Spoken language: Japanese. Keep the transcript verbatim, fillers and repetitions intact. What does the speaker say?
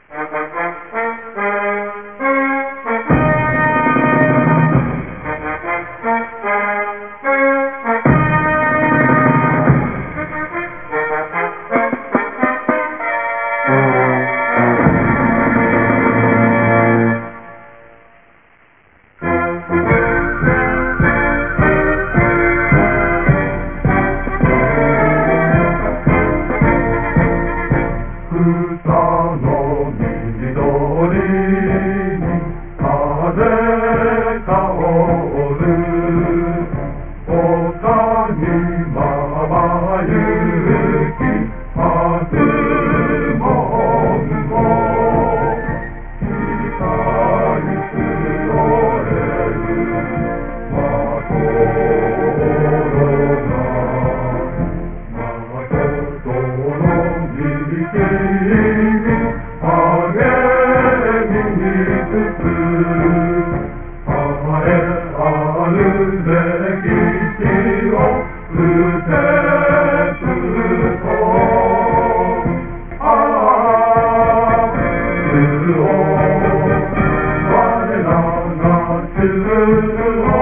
草の緑に風香る丘にまばゆき松門を北にしおれるまとろがまとのみて我らが